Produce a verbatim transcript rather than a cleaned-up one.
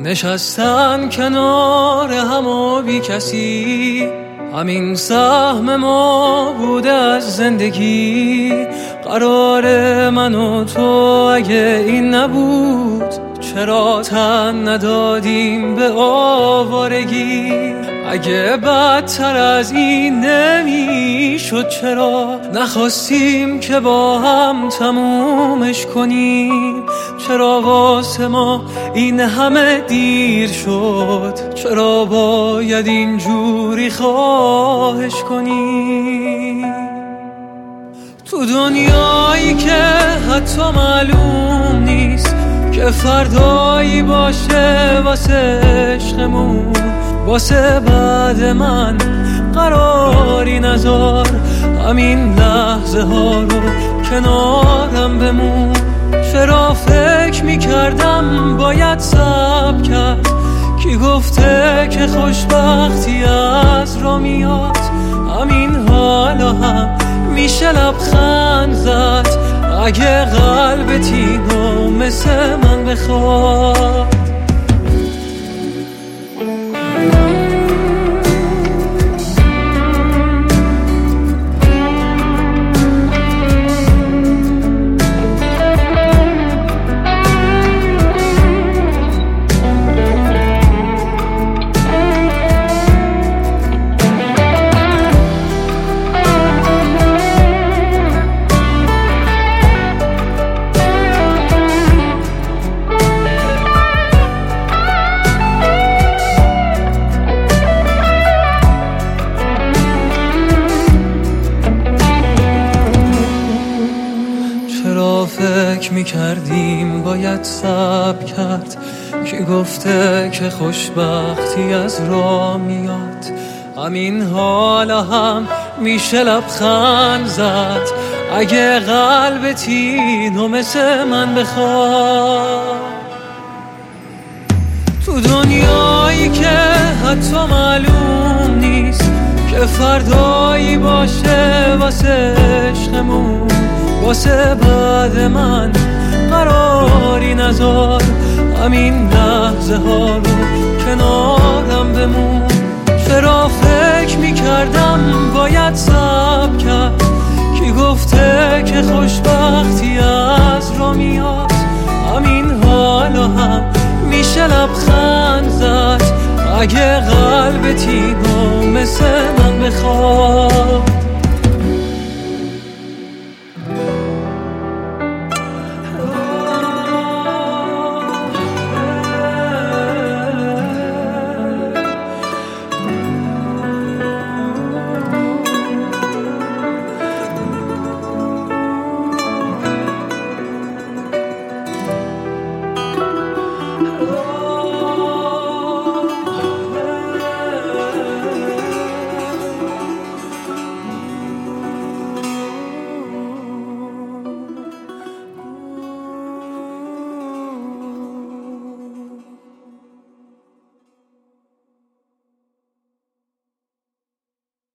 نشستن کنار هم و بی کسی، همین سهم ما بوده از زندگی. قرار من و تو اگه این نبود، چرا تن ندادیم به آوارگی؟ اگه بدتر از این نمیشد، چرا نخواستیم که با هم تمومش کنیم؟ چرا واسه ما این همه دیر شد؟ چرا باید اینجوری خواهش کنیم؟ تو دنیایی که حتی معلوم نیست که فردایی باشه واسه عشقمون، واسه بعد من قراری نذار همین لحظه ها رو کنارم بمون. چرا فکر میکردم باید صبر کرد؟ کی گفته که خوشبختی از را میاد؟ همین حالا هم میشه لبخند زد اگه قلبت اینو مثل من بخواد. فکر میکردیم باید صبر کرد؟ کی گفته که خوشبختی از راه میاد؟ همین حالا هم میشه لبخند زد اگه قلبت اینو مثل من بخواد. تو دنیایی که حتی معلوم نیست که فردایی باشه واسه عشقمون، واسه بعد من قراری نذار همین لحظه ها رو کنارم بمون. چرا فکر میکردم باید صبر کرد؟ کی گفته که خوشبختی از را میاد؟ همین حالا هم میشه لبخند زد اگه قلبت اینو مثل من بخواد.